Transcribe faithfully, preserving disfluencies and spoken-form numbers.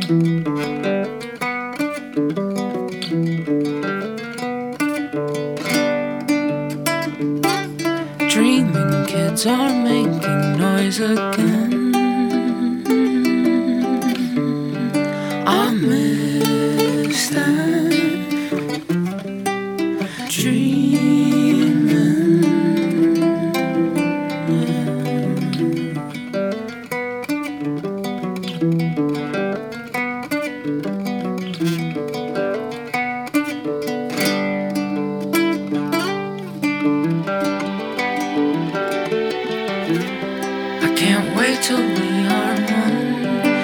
Dreaming kids are making noise again. I miss them. Dreaming. Yeah.